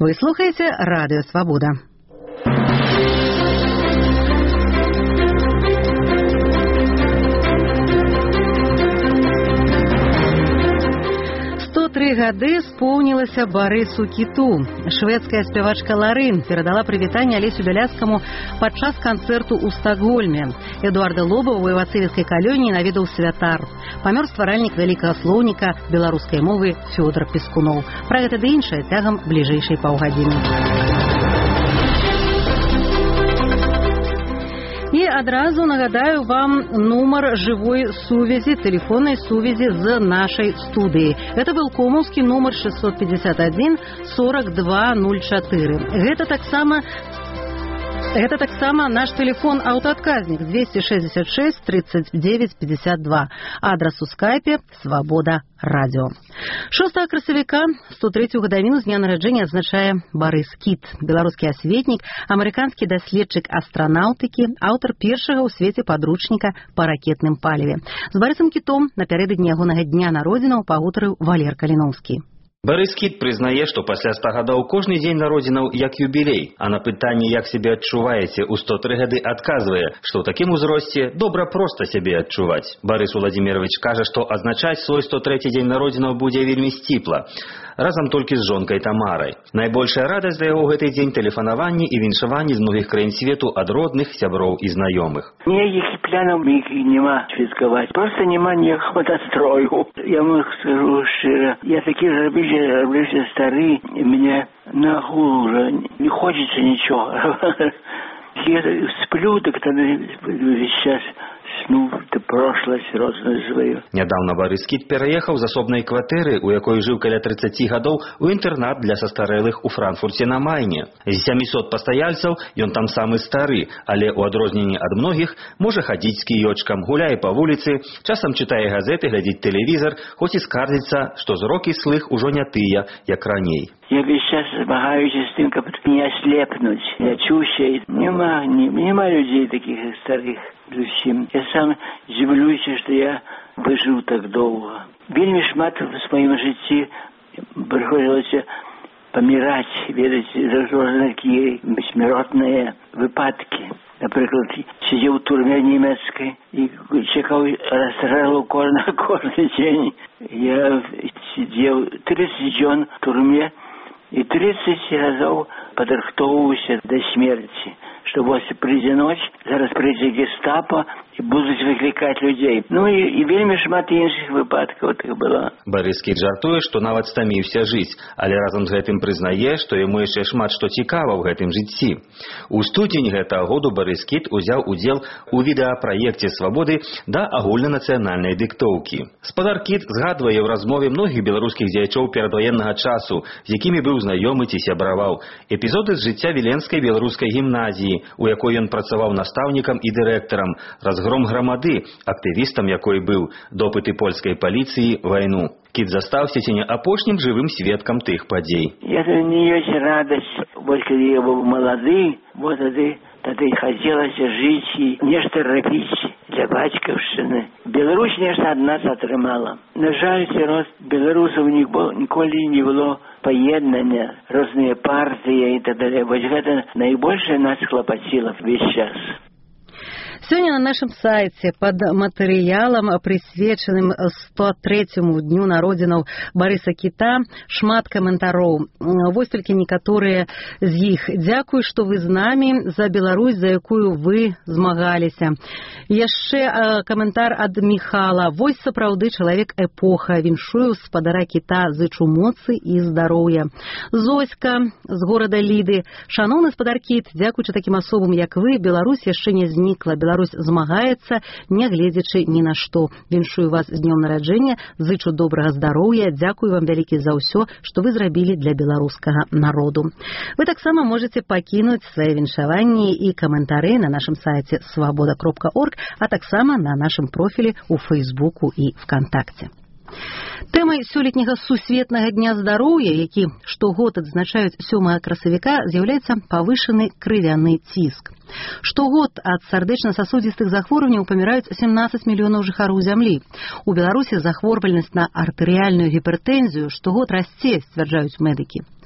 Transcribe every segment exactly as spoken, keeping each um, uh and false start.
Вы слухаете Радио Свобода. сто тры гады споўнілася Барысу Кіту. Шведская спявачка Ларын перадала прывітанне Алесю Бяляцкаму падчас канцэрту ў Стакгольме. Эдуарда Лоба ў ваевацэвіцкай калоніі наведаў святар. Памёр стваральнік вялікага слоўніка беларускай мовы Фёдор Пескунов. Пра гэта ды іншае цягам бліжэйшай паўгадзіны. І адразу нагадаю вам нумар жывой сувязі, тэлефоннай сувязі з нашай студыі. Гэта вылкомаўскі нумар шестьсот пятьдесят один сорок два ноль четыре. Гэта таксама Гэта таксама наш телефон аўтаадказнік двести шестьдесят шесть тридцать девять пятьдесят два. Адрас у скайпе Свобода Радио. шостага красавіка сто трэцюю гадавіну з дня нараджэння адзначае Барыс Кіт, беларускі асветнік, амерыканскі даследчык астранаўтыкі, аўтар першага ў свеце падручніка па ракетным паліве. З Барысам Кітом напярэдадні ягонага дня народзінаў пагутарыў Валер Каліноўскі. Барыс Кіт прызнае, што пасля ста гадоў кожны дзень народзінаў як юбілей, а на пытанне, як сябе адчуваеце ў сто тры гады, адказвае, што ў такім узросце добра проста сябе адчуваць. Барыс Уладзімірович кажа, што адзначаць свой сто трэці дзень народзінаў будзе вельмі сціпла, разам толькі з жонкай Тамарай. Найбольшая радасць для яго гэты дзень тэлефанаванні і віншаванні з многіх краін свету ад родных, сяброў і знаёмых. Ніякіх планаў нема святкаваць, проста няма ніякага настрою. Я вам скажу шчыра, я такі зрабіў роблюся стары, и мне на голову уже не хочется ничего. Я сплю, так тогда сейчас сну, это прошлое розное свое. Нядаўна Барыс Кіт пераехаў з асобнай кватэры, у якой жыў каля трыццаці гадоў, у інтэрнат для састарэлых у Франкфурце на Майне. З сямісот пастаяльцаў ён там самы стары, але ў адрозненні ад многіх можа хадзіць з кіёчкам, гуляе па вуліцы, часам чытае газеты, глядзіць тэлевізар, хоць і скардзіцца, што зрокі слых ужо не тыя, як раней. Я весь час змагаюся з тым, каб не ослепнуть. Я чуся, нема, нема людей таких старых. Я сам дзіўлюся, што я выжыў так доўга. Вельмі шмат в сваім жыцці прыходзілася паміраць, ведаць, розныя такія смяротныя выпадкі. Напрыклад, сидзеў у турме нямецкай і чакаў расстрэлу кожны кожны дзень. Я сидзеў тридцать дзён в турме і тридцать разоў падрыхтоўваўся да смерці. Что вот придет ночь, зараз придет гестапо и будут выкликать людей. Ну и, и вельмі шмат іншых выпадкаў так было. Барыс Кіт жартуе, што нават стаміўся жыць, але разам з гэтым прызнае, што яму яшчэ шмат што цікава ў гэтым жыцці. У студзені гэтага году Барыс Кіт узяў удзел у відэапраекце «Свабоды» да агульнанацыянальнай дыктоўкі. Спадар Кіт згадвае ў размове многіх беларускіх дзеячоў перадваеннага часу, з якімі быў знаёмы ці сябраваў, эпізоды з жыцця Віленскай беларускай гімназіі, у якой ён працаваў настаўнікам і дырэктарам, разгром грамады, актывістам якой быў, допыты польскай паліцыі, вайну. Кіт застаўся ці не апошнім жывым сведкам тых падзей. Я не ёсць радасць, вот калі я быў малады, вот тады, тады хацелася жыць і нешта рабіць для бацькаўшчыны. Беларусь нешта ад нас атрымала. На жаль, сярод беларусаў ніколі не было поеднання, розныя партыі і так далее. Вось гэта найбольшае нас хлапаціла весь час. Сегодня на нашем сайте под материалом, присвеченным сто трэцяму дню народзінаў Барыса Кіта, шмат каментароў. Вось толькі некаторыя з іх. Дзякую, што вы з намі, за Беларусь, за якую вы змагаліся. Яшчэ каментар ад Міхала. Вось сапраўды чалавек эпоха. Віншую спадара Кіта, зычу моцы і здароўя. Зоська з горада Ліды. Шаноўны спадар Кіт, дзякуючы такім асобам, як вы, Беларусь яшчэ не знікла. Беларусь змагаецца, не гледзячы ні на што. Віншую вас з днём нараджэння, зычу добрага здароўя, дзякую вам вялікі за ўсё, што вы зрабілі для беларускага народу. Вы таксама можете пакінуць свае віншаванні і каментары на нашым сайце свобода кропка орг, а таксама на нашым профілі ў Фейсбуку і ВКонтакце. Тэмай сёлетняга сусветнага дня здароўя, які штогод адзначаюць сёмага красавіка, з'яўляецца павышаны крывяны ціск. Штогод ад сардэчна-сасудзістых захворванняў паміраюць семнадцаць мільёнаў жыхароў зямлі. У Беларусі захворвальнасць на артэрыяльную гіпертэнзію штогод расце, сцвярджаюць медыкі.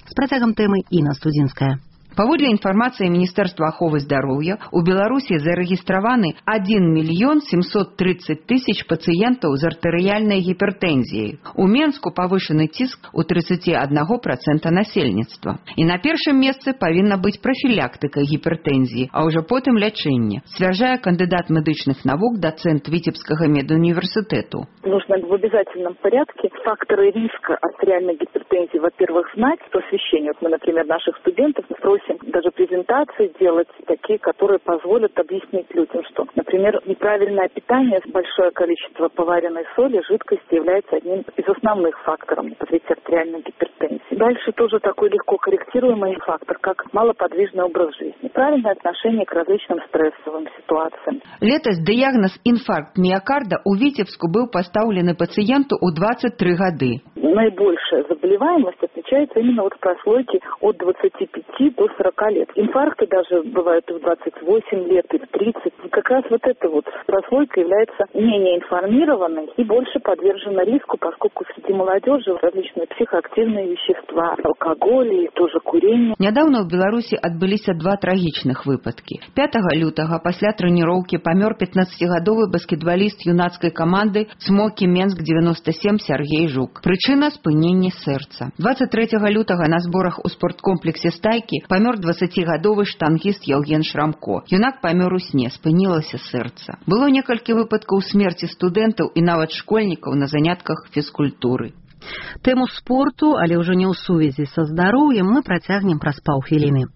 З працягам тэмы Інна Студзінская. Паводле інфармацыі Міністэрства аховы здароўя, у Беларусі зарэгістраваны адзін мільён сямсот трыццаць тысяч пацыентаў з артэрыяльнай гіпертэнзіяй. У Менску павышаны ціск у тридцать один процент насельніцтва. І на першым месцы павінна быць прафілактыка гіпертэнзіі, а ўжо потым лячэнне, сцвярджае кандыдат медычных навук, доцент Витебского медуниверситету. Нужно в обязательном порядке факторы риска артериальной гипертензии, во-первых, знать по освещению. Вот мы, например, наших студентов просим даже презентации делать такие, которые позволят объяснить людям, что, например, неправильное питание, большое количество поваренной соли, жидкости является одним из основных факторов развития артериальной гипертензии. Дальше тоже такой легко корректируемый фактор, как малоподвижный образ жизни. Правильное отношение к различным стрессовым ситуациям. Летась диагноз инфаркт миокарда у Витебску был поставлен пациенту у двадцать три года. Наибольшая заболеваемость отличается именно от прослойки от двадцати пяти до сорока лет. Инфаркты даже бывают и в двадцать восемь лет, и в тридцать. И как раз вот эта вот прослойка является менее информированной и больше подвержена риску, поскольку среди молодежи различные психоактивные вещества, алкоголь и тоже курение. Недавно в Беларуси отбылись два трагичных выпадки. пятого лютого после тренировки помер пятнадцатигадовый баскетболист юнацкой команды «Смоки Менск девяносто семь» Сергей Жук. Причина спынення сэрца. двадцать третьего лютого на сборах у спорткомплексе «Стайки» помер двадцатигадовый штангіст Евген Шрамко. Юнак помер у сне, спынілася сэрца. Было некалькі выпадкаў смерти студэнтаў і нават школьнікаў на занятках фізкультуры. Тэму спорту, але ўжо не ў сувязі са здароўем, мы працягнем праз паўхвіліны.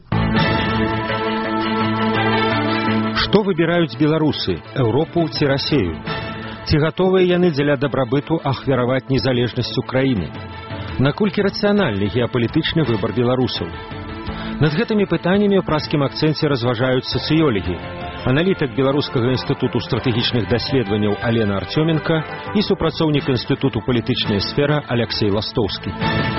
Што выбіраюць беларусы, Еўропу ці Расею? Ці гатовыя яны дзеля дабрабыту ахвяраваць незалежнасць Украіны? Наколькі рацыянальны геапалітычны выбар беларусаў? Над гэтымі пытаннямі ў праскім акцэнце разважаюць сацыёлагі, аналітык Беларускага інстытуту стратэгічных даследаванняў Алена Артёменка і супрацоўнік інстытуту палітычная сфера Алексей Ластоўскі.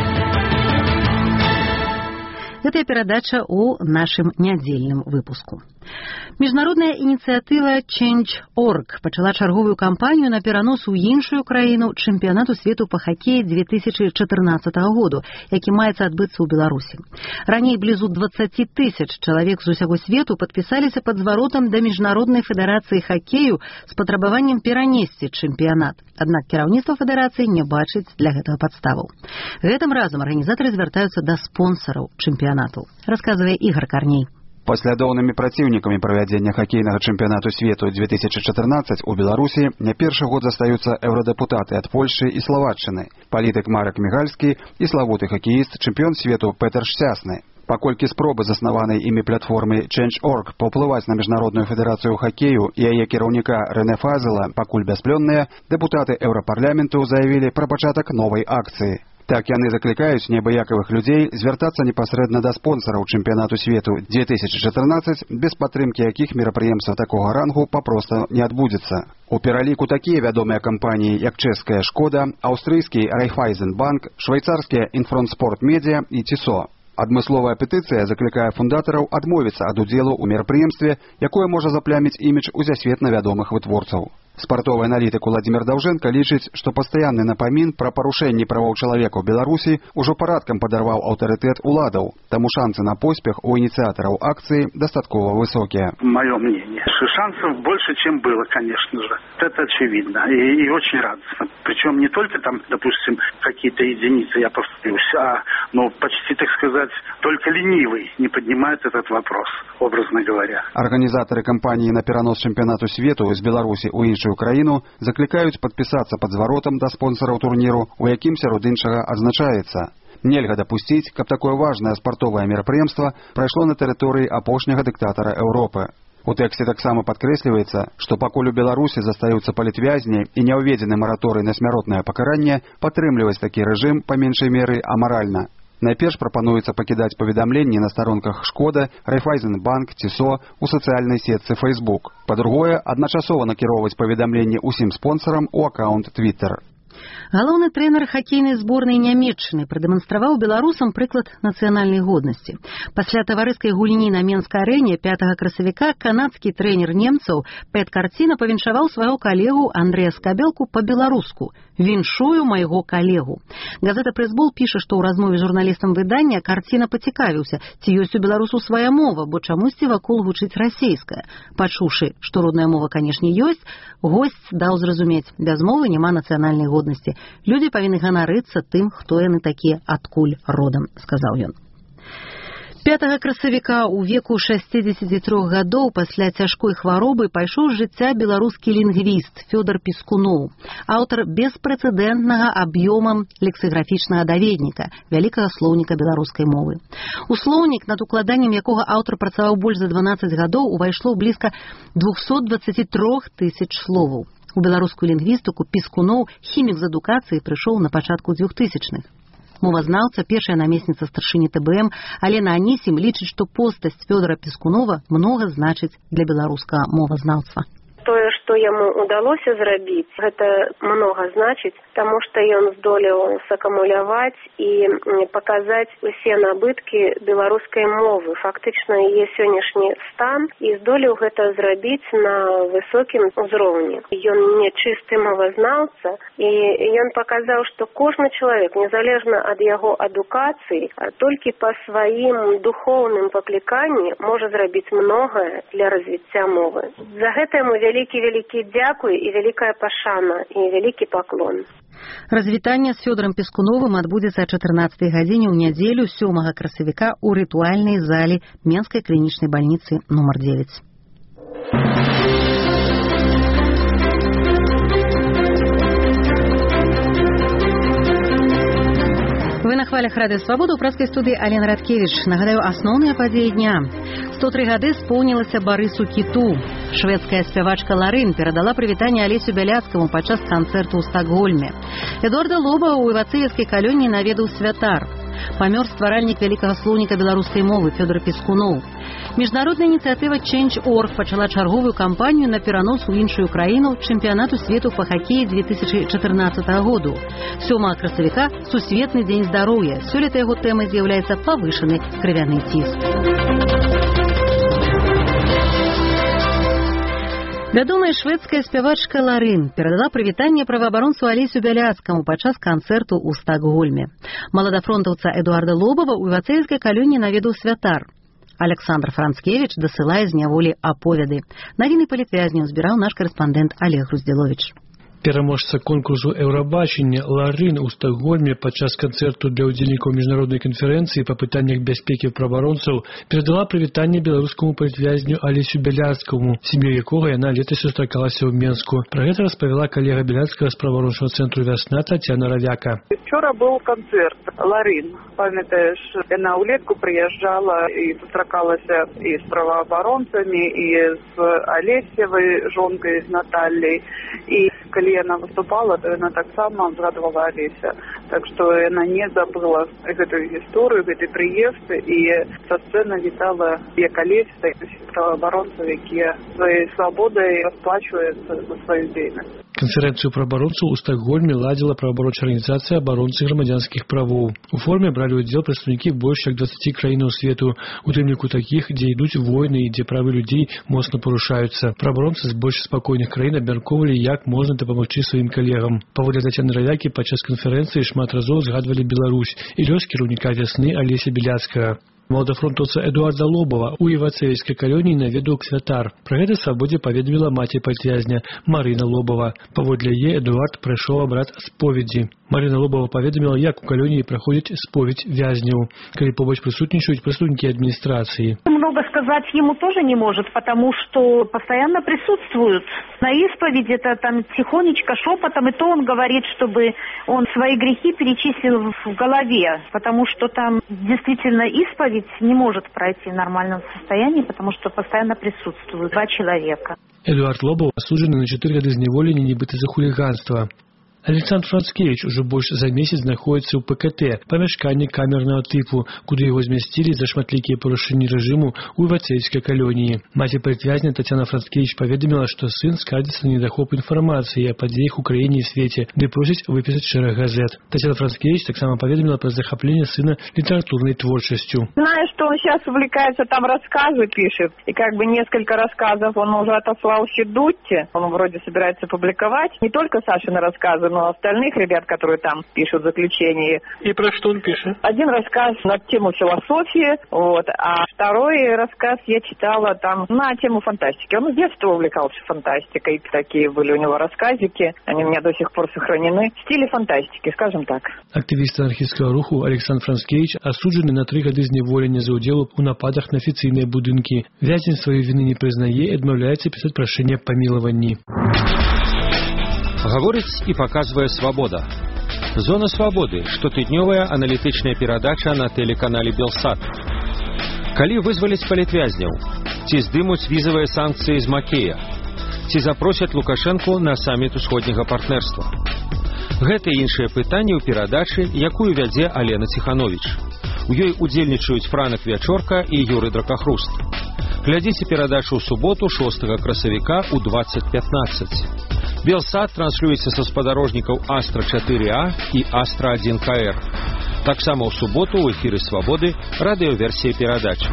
Гэта перадача ў нашым нядзельным выпуску. Міжнародная ініцыятыва Change точка орг пачала чарговую кампанію на перанос у іншую краіну чэмпіянату свету па хакеі две тысячи чатырнаццатага году, які маецца адбыцца ў Беларусі. Раней блізу двадцать тысяч чалавек з усяго свету падпісаліся пад зваротам да міжнароднай федэрацыі хакею з патрабаваннем перанесці чэмпіянат. Аднак кіраўніцтва федэрацыі не бачыць для гэтага падставаў. Гэтым разам арганізатары звяртаюцца да спонсараў чэмпіянату. Расказвае Ігор Карней. Паслядоўнымі праціўнікамі правядзення хакейнага чэмпіянату свету две тысячи чатырнаццаць у Беларусі не першы год застаюцца еўрадэпутаты ад Польшы і Словаччыны, палітык Марек Мігальскі і славуты хакеіст, чэмпіён свету Петер Шчасны. Паколькі спробы заснаванай імі платформы Change точка орг паўплываць на міжнародную федэрацыю хакею і яе кіраўніка Рэне Фазела пакуль бясплённыя, дэпутаты еўрапарламенту заявілі пра пачатак новай акцыі. Так яны заклікаюць неабыякавых людзей звяртацца непасрэдна да спонсараў чэмпіянату свету две тысячи чатырнаццаць, без падтрымкі якіх мерапрыемства такога рангу папросту не адбудзецца. У пераліку такія вядомыя кампаніі, як чэшская «Шкода», аўстрыйскі «Райфайзенбанк», швейцарскія «Інфронспорт Медіа» і «Тісо». Адмысловая петыцыя заклікае фундатараў адмовіцца ад удзелу ў мерапрыемстве, якое можа запляміць імідж усесветна вядомых вытворцаў. Спартовы аналітык Владзімір Даўжэнка лічыць, што пастаянны напамін пра парушэнні правоў чалавека ў Беларусі ўжо парадкам падарваў аўтарытэт уладаў, таму шансы на поспех у инициаторов акции достаточно высокие. Мое мнение, что шансов больше, чем было, конечно же. Это очевидно и, и очень радостно. Причем не только там, допустим, какие-то единицы, я повторюсь, а ну, почти, так сказать, только ленивый не поднимает этот вопрос, образно говоря. Организаторы кампании на перанос чемпионату свету из Беларуси у іншую краіну закликают подписаться под зваротом до спонсоров турниру, у яким сярод іншага адзначаецца. Нельга допустить, каб такое важное спортовое мерапрыемство прайшло на тэрыторыі апошняга дыктатара Европы. У тэксце таксама падкрэсліваецца, што пакуль у Беларусі застаюцца палітвязні і не ўведзены мараторый на смяротнае пакаранне, падтрымліваць такі рэжым па меншай меры амаральна. Найперш прапануецца пакідаць паведамленні на старонках «Шкода», «Райфайзенбанк», «Тісо» у сацыяльнай сетцы Facebook. Па-другое, адначасова накіроўваць паведамленні ўсім спонсарам у аккаунт Twitter. Галоўны трэнер хакейнай зборнай Нямецчыны прадэманстраваў беларусам прыклад нацыянальнай годнасці. Пасля таварыскай гульні на Менскай арэне пятага красавіка канадскі трэнер немцаў Пэт Карціна павіншаваў свайго калегу Андрэя Скабелку па-беларуску. «Віншую майго калегу». Газета «Прэсбол» піша, што ў размове з журналістам выдання Карціна пацікавіўся, ці ёсць у беларусу свая мова, бо чамусьці вакол гучыць расейская. Пачуўшы, што родная мова, канешне, ёсць, госць даў зразумець, без мовы няма нацыянальнай годнасці. Людзі павінны ганарыцца тым, хто яны такія, адкуль родам, сказаў ён. пятага красавіка ў веку шэсцідзесяці трох гадоў пасля цяжкой хваробы пайшоў з жыцця беларускі лінгвіст Фёдор Пескуноў, аўтар беспрэцэдэнтнага аб'ёмам лексіграфічнага даведніка, вялікага слоўніка беларускай мовы. У слоўнік, над укладаннем якога аўтар працаваў больш за дванаццаць гадоў, увайшло блізка двухсот дваццаці трох тысяч словаў. У беларускую лінгвістыку Пескуноў, хімік з адукацыі, прыйшоў на пачатку двухтысячных. Мовазнаўца, першая намесніца старшыні Тэ Бэ Эм Алена Анісім лічыць, што постаць Фёдора Пескунова многа значыць для беларускага мовазнаўства. Тое, што яму ўдалося зрабіць, гэта многа значыць, таму што ён здолеў сакамуляваць і паказаць усе набыткі беларускай мовы, фактычна яе сённяшні стан, і здолеў гэта зрабіць на высокім узроўні. Ён не чысты мовазнаўца, і ён паказаў, што кожны чалавек, незалежна ад яго адукацыі, толькі па сваім духоўным пакліканні можа зрабіць многае для развіцця мовы. За гэта яму вялікі-вялікі дзякуй і вялікая пашана, і вялікі паклон. Развітанне з Фёдорам Пескуновым адбудзецца о чатырнаццатай гадзіне ў нядзелю сёмага красавіка ў рытуальнай зале Менскай клінічнай бальніцы нумар дзевяць. Вы на хвалях Радыё Свабода, у праскай студыі Алена Радкевіч. Нагадаю, асноўныя падзеі дня. сто тры гады споўнілася Барысу Кіту. Шведская спявачка Ларын перадала прывітанне Алесю Бяляцкаму падчас канцэрту ў Стакгольме. Эдуарда Лоба ў Івацыевскай калоніі наведаў святар. Памёр стваральнік вялікага слоўніка беларускай мовы Фёдор Пескуноў. Міжнародная ініцыятыва Change точка орг пачала чарговую кампанію на перанос у іншую краіну чэмпіянату свету па хакеі две тысячы чатырнаццатага году. сёмага красавіка сусветны дзень здароўя. Сёлета яго тэмай з'яўляецца павышаны крывяны ціск. Вядомая шведская спявачка Ларын перадала прывітанне праваабаронцу Алесю Бяляцкаму падчас канцэрту ў Стакгольме. Маладафронтаўца Эдуарда Лобава ў Івацыевскай калоніі наведаў святар. Александр Францкевич дасылае з няволі аповеды. Навіны палітвязняў збіраў наш карэспандэнт Олег Груздзіловіч. Пераможца конкурсу «Еўрабачення» Ларын у Стокгольме падчас канцэрту для ўдзельнікаў міжнароднай канферэнцыі па пытаннях бяспекі праваабаронцаў перадала прывітанне беларускаму палітвязню Алесю Бяляцкаму, сям'ёй якога яна летась сустракалася ў Менску. Пра гэта распавяла калега Бяляцкага з праваабарончага цэнтру «Вясна» Тацяна Равяка. Вчора быў канцэрт Ларын. Памятаеш, яна ўлетку прыязджала і сустракалася і з праваабаронцамі, і з Алесевай жонкай, з Наталляй. І калі яна выступала, то яна таксама згадвала Алеся. Так што яна не забыла гэтую гісторыю, гэты прыезд, і са сцэны вітала як Алеся, так і праваабаронцаў, якія сваёй свабодай расплачваюцца за сваю дзейнасць. Канферэнцыю праабаронцаў у Стокгольме ладзіла праваабарончая арганізацыя абаронцы грамадзянскіх правоў. У форме бралі ўдзел прадстаўнікі больш як дваццаці краінаў свету, у тым ліку такіх, дзе ідуць войны і дзе правы людзей моцна парушаюцца. Праабаронцы з больш спакойных краін абмяркоўвалі, як можна дапамагчы сваім калегам. Паводле Тацяны Равякі, падчас канферэнцыі шмат разоў згадвалі Беларусь і лёс кіраўніка «Вясны» Алеся Бяляцкага. Маладафронтаўца Эдуарда Лобава ў Івацыевскай калоніі наведаў святар. Пра гэта Свабодзе паведаміла маці палітвязня Марына Лобава. Паводле яе Эдуард прайшоў абрад споведзі. Марына Лобава паведаміла, як у калоніі праходзіць споведь вязняў, калі побач прысутнічаюць прадстаўнікі адміністрацыі. Много сказать ему тоже не может, потому что постоянно присутствуют. На исповеди это там тихонечко, шепотом, и то он говорит, чтобы он свои грехи перечислил в голове, потому что там действительно исповедь не может пройти в нормальном состоянии, потому что постоянно присутствуют два человека. Эдуард Лобов осуждены на чатыры гады зняволення нібыта за хуліганства. Александр Францкевич уже больше за месяц знаходится у ПКТ, памяшканне камерного типу, куда его зместили за шматликие порушения режиму у Ивацейской колонии. Мать предвязня Татьяна Францкевич поведомила, что сын скардится на недохоп информации о подеях в Украине и свете, да просит выписать шерах газет. Татьяна Францкевич так само поведомила про захопление сына литературной творчестью. Знаю, что он сейчас увлекается, там рассказы пишет, и как бы несколько рассказов он уже отослал Хидутте, он вроде собирается публиковать не только Сашины рассказы, но и остальных ребят, которые там пишут заключение. И про что он пишет? Один рассказ на тему философии, вот, а второй рассказ я читала там на тему фантастики. Он с детства увлекался фантастикой, такие были у него рассказики, они у меня до сих пор сохранены, в стиле фантастики, скажем так. Активист анархистского руху Александр Францкевич осуджены на три годы зневолення за удел у нападах на официальные будинки. Вязень своей вины не признает и отмовляется писать прошение о помиловании. Гаворыць і паказвае свабода. Зона свабоды, штотыднёвая аналітычная перадача на тэлеканале Белсат. Калі вызваліць палітвязняў, ці здымуць візавыя санкцыі з Макея, ці запросяць Лукашэнку на саміт усходняга партнерства. Гэта і іншыя пытанні ў перадачы, якую вядзе Алена Ціхановіч. У ёй удзельнічаюць Франак Вячорка і Юры Дракахруст. Глядзіце перадачу ў суботу шостага красавіка ў двадцать пятнадцать. Белсат транслюецца са спадарожнікаў Астра четыре А і Астра один К Р. Таксама ў суботу ў эфіры Свабоды радыёверсія перадачы.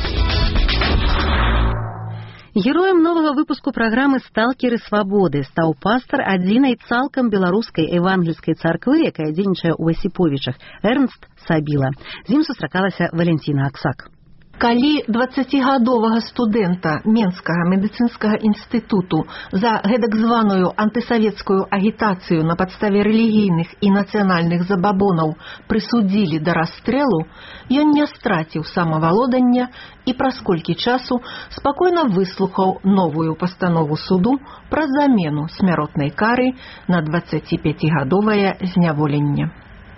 Героем нового выпуску программы «Сталкеры свободы» стал пастор адзінай цалкам беларускай евангельской царквы, якая дзейнічае ў Осиповичах, Эрнст Сабіла. З ім сустракалася Валентина Аксак. Калі дваццацігадовага студэнта Менскага медыцынскага інстытуту за гэтак званую антысавецкую агітацыю на падставе рэлігійных і нацыянальных забабонаў прысудзілі да расстрэлу, ён не страціў самавалодання і праз колькі часу спакойна выслухаў новую пастанову суду пра замену смяротнай кары на дваццаціпяцігадовае зняволенне.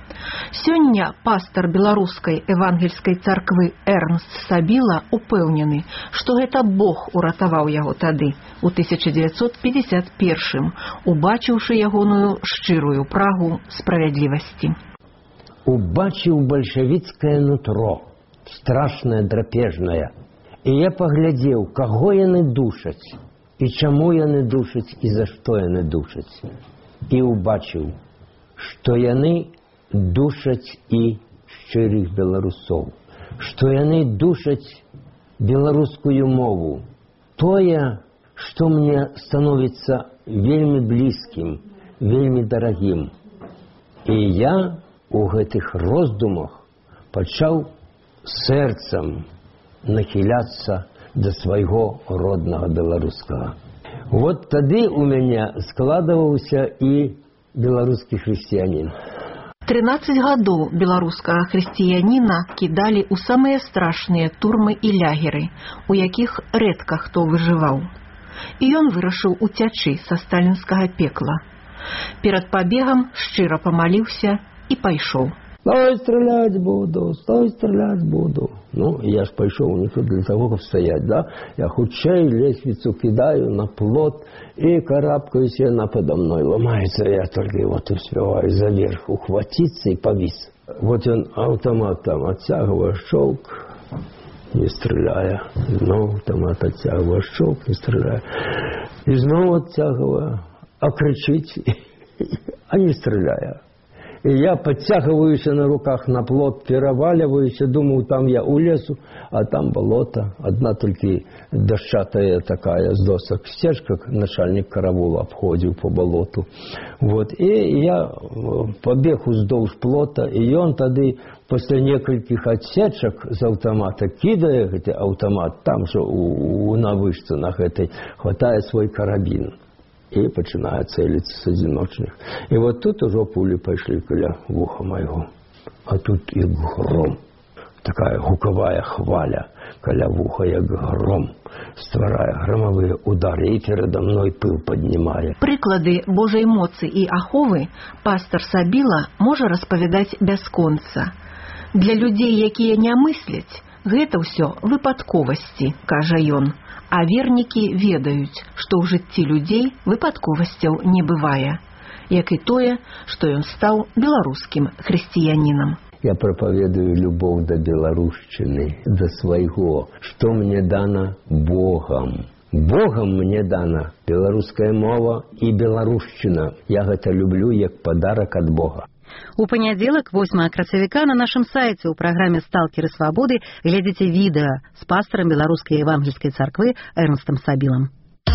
Сёння пастор беларускай евангельскай царквы Эрнст Сабіла упэўнены, што гэта Бог уратаваў яго тады, у тысяча дзевяцьсот пятьдесят первым, убачыўшы ягоную шчырую прагу справядлівасці. Убачыў бальшавіцкае нутро, страшнае, драпежнае, і я паглядзеў, каго яны душаць, і чаму яны душаць, і за што яны душаць. І убачыў, што яны душаць і шчырых беларусоў, што яны душаць беларускую мову. Тое, што мне становіцца вельмі блізкім, вельмі дарагім. І я у гэтых роздумах пачаў сэрцам нахіляцца да свайго роднага беларускага. Вот тады у мяне складываўся і беларускі хрысціянін. тринадцать гадоў беларускага хрысціяніна кідалі ў самыя страшныя турмы і лягеры, у якіх рэдка хто выжываў. І ён вырашыў уцячы са сталінскага пекла. Перад пабегам шчыра памаліўся і пайшоў. Стой, стрелять буду, стой, стрелять буду. Ну, я ж пайшоў не для того, каб стаять, да? Я хутчэй лесвіцу кидаю на плот и карабкаюсь, и она подо мной ломается. Я только вот успеваю заверх ухватиться и повис. Вот он автомат там оттягивая, щелк, не стреляя. Снова автомат оттягивая, щелк, не стреляя. И снова оттягивая, а кричить, а не стреляя. И я подтягиваюсь на руках на плот, переваливаюсь, думаю, там я у лесу, а там болото. Одна только дощатая такая с досок стежка, начальник караула обходил по болоту. Вот. И я побег уздовж плота, и он тогда после нескольких отсечек с автомата, кидая этот автомат, там же у, у, на вышцинах этой, хватает свой карабин. И начинает целиться с одиночных. И вот тут уже пули пошли каля вуха моего. А тут и гром. Такая гуковая хваля. Каля вуха як гром. Стварая громовые удары. И передо мной пыл поднимая. Прыклады Божай моцы і аховы пастор Сабіла можа распавядаць бясконца. Для людзей, якія не мысляць, гэта ўсё выпадковасці, кажа ён. А вернікі ведаюць, што ў жыцці людзей выпадковасцяў не бывае. як і тое, што ён стаў беларускім хрысціянінам. Я проповедую любовь до белорусщины, до своего, что мне дано Богом. Богом мне дана белорусская мова и белорусщина. Я это люблю як подарок от Бога. У панядзелак восьмага красавіка на нашым сайце ў праграме «Сталкеры свабоды» глядзіце відэа з пастарам беларускай евангельскай царквы Эрнстом Сабілам.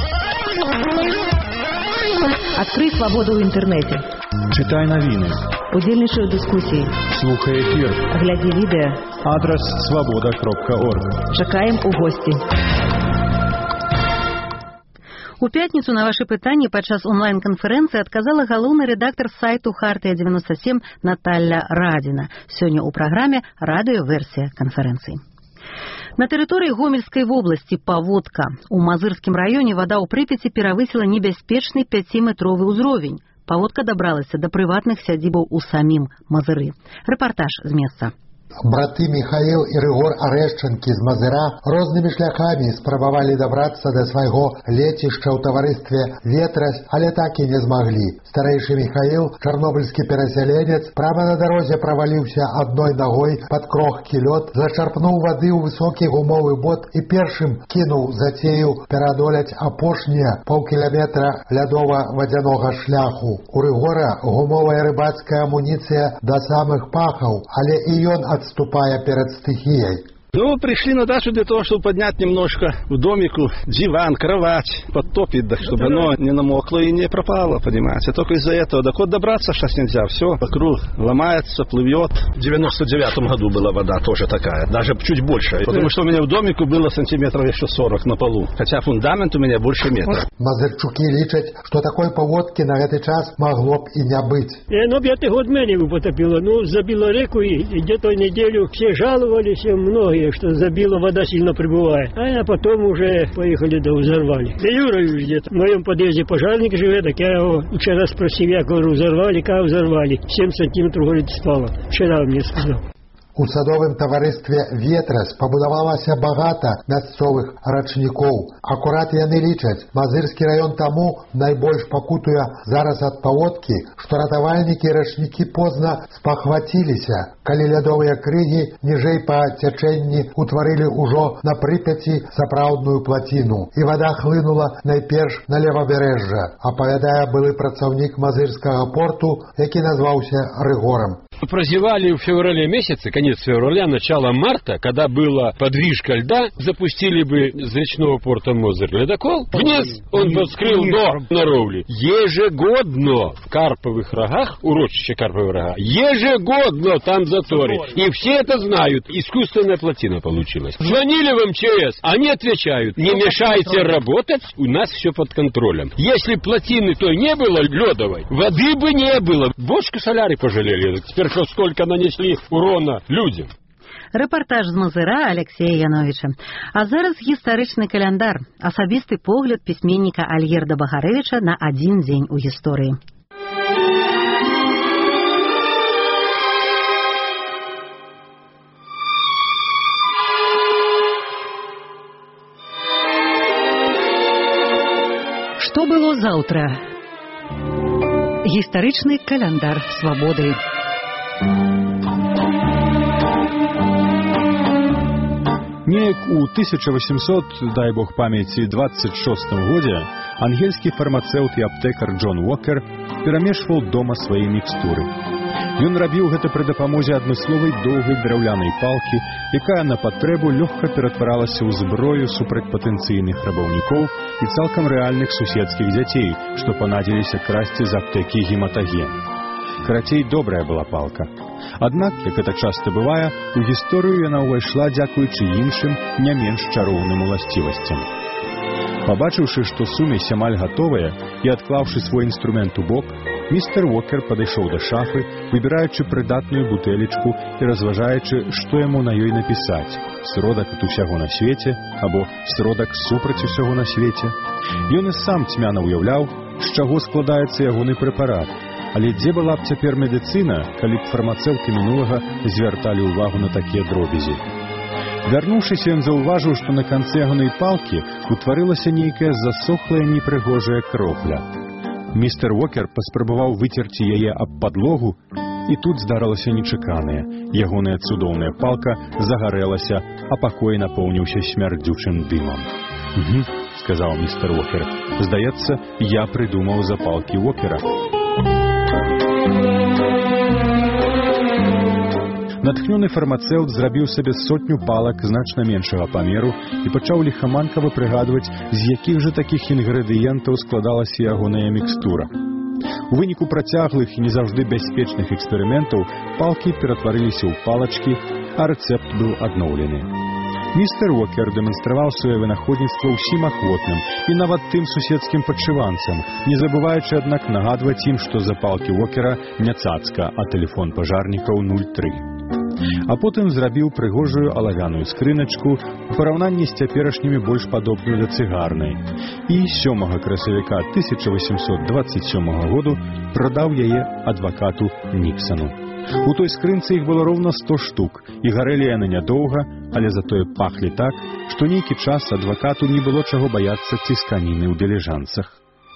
Открой свободу в интернете. Читай новины. Удзельнічай у дискуссии. Слухай эфир. Гляди видео. Адрес свобода кропка орг. Чакаем у гости. У пятніцу на ваши пытанні падчас онлайн-канферэнцыі адказала галоўны рэдактар сайту «Хартыя девяносто семь» Наталья Радзіна. Сёння ў праграме радыёверсія канферэнцыі. На тэрыторыі Гомельскай вобласці паводка. У Мазырскім раёне вада ў Прыпяці перавысіла небяспечны пяціметровы ўзровень. Паводка дабралася да прыватных сядзібаў у самім Мазыры. Рэпартаж з месца. Браты Михаил и Рыгор Орешченки из Мазыра разными шляхами спробовали добраться до своего летища в товаристве «Ветрось», але так и не смогли. Старейший Михаил, чернобыльский переселенец, прямо на дороге провалился одной ногой под крохкий лед, зачерпнул воды у высокий гумовый бот и першим кинул затею переодолеть опошнее полкилометра лядово-водяного шляху. У Рыгора гумовая рыбацкая амуниция до самых пахов, але и он отступая перед стихией. Ну, пришли на дачу для того, чтобы поднять немножко в домику диван, кровать, подтопить, да, чтобы оно не намокло и не пропало, понимаете. Только из-за этого. Так вот добраться сейчас нельзя. Все вокруг ломается, плывет. В девяносто девятом году была вода тоже такая, даже чуть больше. Потому что у меня в домику было сантиметров еще сорок на полу. Хотя фундамент у меня больше метра. Мазырчуки лічать, что такой поводки на этот час могло бы и не быть. И, ну, пятый год меня потопило. Ну, забило реку, и где-то неделю все жаловались, многие, что забила, вода сильно прибывает. А потом уже поехали, да взорвали. Да Юра где-то. В моем подъезде пожарник живет, так я его вчера спросил, я говорю, взорвали, как взорвали? семь сантиметров, говорит, спало. Вчера он мне сказал. У садовым товаристве «Ветрось» побудавалася багата мясцовых рачнікоў. Акурат яны лічаць, Мазырскі раён таму найбольш пакутуе зараз ад паводкі, што ратавальнікі і рачнікі позна спахваціліся, калі лядовыя крыгі ніжэй па цячэнні утварылі ўжо на Прыпяці сапраўдную плаціну. І вада хлынула найперш на левабярэжжа, апавядае былы працаўнік Мазырскага порту, які назваўся Рыгорам. Прозевали в феврале месяце, конец февраля, начало марта, когда была подвижка льда, запустили бы с речного порта Мозырь ледокол. Вниз он бы вскрыл до Наровли. Ежегодно в Карповых рогах, урочище Карповых рога, ежегодно там заторы. И все это знают. Искусственная плотина получилась. Звонили в эм че эс, они отвечают, не мешайте работать, у нас все под контролем. Если плотины той не было ледовой, воды бы не было. Бочку соляры пожалели. Теперь что сколько нанесли урона людям. Рэпартаж з Мазыра Алексея Яновича. А зараз гістарычны каляндар. Асабісты погляд пісьменніка Альгерда Багарэвіча на адзін дзень у гісторыі. Што было заўтра? Гістарычны каляндар свабоды. Неяк у тысяча восемьсот, дай бог памяти, двадцать шостым годзе ангельскі фармацэўт і аптэкар Джон Уокер перамешваў дома свае мікстуры. Ён рабіў гэта пры дапамозе адмысловай доўгай драўлянай палкі, якая на патрэбу лёгка ператваралася ў зброю супраць патэнцыйных рабаўнікоў і цалкам рэальных суседскіх дзяцей, што панадзіліся красці з аптэкі гематаген. Карацей, добрая была палка. Аднак, як гэта часта бывае, у гісторыю яна ўвайшла дзякуючы іншым, не менш чароўным уласцівасцям. Пабачыўшы, што сумесь амаль гатовая, і адклаўшы свой інструмент у бок, містер Уокер падышоў да шафы, выбіраючы прыдатную бутэлечку і разважаючы, што яму на ёй напісаць: сродак ад усяго на свеце або сродак супраць усяго на свеце. Ён і сам цьмяна ўяўляў, з чаго складаецца ягоны прэпарат. Але дзе была б цяпер медыцына, калі б фармацэўты мінулага звярталі ўвагу на такія дробязі? Вярнуўшыся, ён заўважыў, што на канцы ягонай палкі утварылася нейкая засохлая непрыгожая кропля. Містер Уокер паспрабаваў выцерці яе аб падлогу, і тут здарылася нечаканае. Ягоная цудоўная палка загарэлася, а пакой напоўніўся смярдзючым дымам. «Угу», — сказаў містер Уокер. «Здаецца, я прыдумаў запалкі Уокера». Натхнёны фармацэўт зрабіў сабе сотню палак значна меншага памеру і пачаў ліхаманкава прыгадваць, з якіх жа такіх інгрэдыентаў складалася ягоная мікстура. У выніку працяглых і не заўжды бяспечных эксперыментаў палкі ператварыліся ў палачкі, а рэцэпт быў адноўлены. Містер Уокер дэманстраваў сваё вынаходніцтва ўсім ахвотным і нават тым суседскім падшыванцам, не забываючы, аднак, нагадваць ім, што запалкі Уокера не цацка, а тэлефон пажарнікаў нуль тры. А потым зрабіў прыгожую алавяную скрыначку, у параўнанні з цяперашнімі больш падобную да цыгарнай. І сёмага красавіка тысяча васемсот дваццаць сёмага году прадаў яе адвакату Ніксану. У той скрынцы іх было роўна сто штук, і гарэлі яны нядоўга, але затое пахлі так, што нейкі час адвакату не было чаго баяцца цісканіны ў дыліжансах.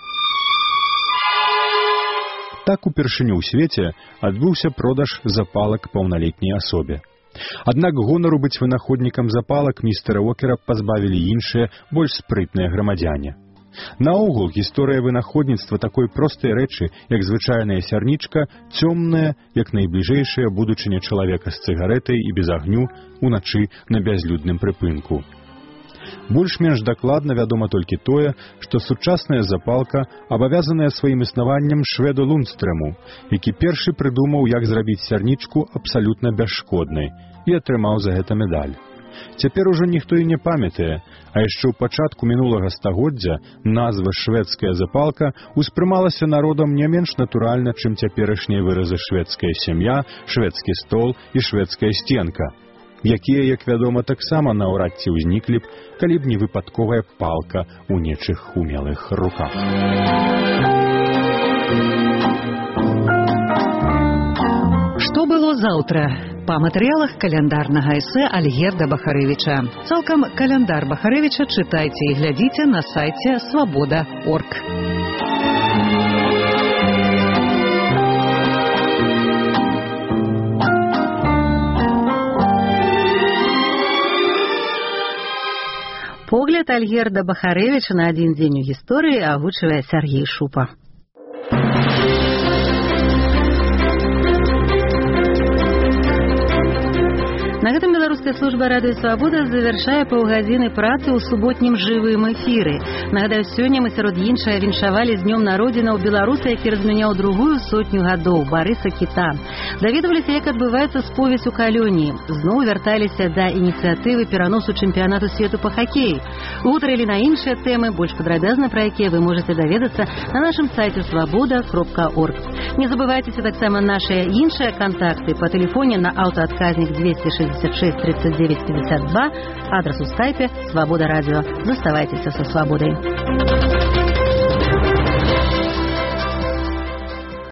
Так упершыню ў свеце адбыўся продаж запалак паўналетняй асобе. Аднак гонару быць вынаходнікам запалак містера Уокера пазбавілі іншыя, больш спрытныя грамадзяне. Наогул, гісторыя вынаходніцтва такой простай рэчы, як звычайная сярнічка, цёмная, як найбліжэйшая будучыня чалавека з цыгарэтай і без агню уначы на бязлюдным прыпынку. Больш-менш дакладна вядома толькі тое, што сучасная запалка абавязаная сваім існаваннем шведу Лундстрэму, які першы прыдумаў, як зрабіць сярнічку абсалютна бясшкоднай, і атрымаў за гэта медаль. Цяпер ужо ніхто і не памятае, а яшчэ ў пачатку мінулага стагоддзя назва шведская запалка ўспрымалася народам не менш натуральна, чым цяперашнія выразы шведская сям'я, шведскі стол і шведская сценка, якія, як вядома, таксама наўрад ці ўзніклі б, калі б не выпадковая палка ў нечых умелых руках. Што было заўтра? Па матэрыялах каляндарнага эсэ Альгерда Бахарэвіча. Цалкам каляндар Бахарэвіча чытайце і глядзіце на сайце свабода точка орг. Погляд Альгерда Бахарэвіча на адзін дзень у гісторыі агучвае Сяргей Шупа. На гэтым беларуская служба радыё «Свабода» завяршае паўгадзіны працы ў суботнім жывым эфіры. Нагадаю, сёння мы сярод іншага віншавалі з днём народзінаў беларуса, які размяняў другую сотню гадоў, Барыса Кіта. Даведваліся, як адбываецца споведь у калоніі. Зноў вярталіся да ініцыятывы пераносу чэмпіянату свету па хакеі. Гутарылі на іншыя тэмы, больш падрабязна пра якія вы можаце даведацца на нашым сайце свабода кропка орг. Не забывайцеся таксама нашыя іншыя кантакты па тэлефоне на аўтаадказнік двести шестьдесят шесть тридцать девять пятьдесят два, адрес у скайпе «Свобода радио». Заставайтесь со свободой.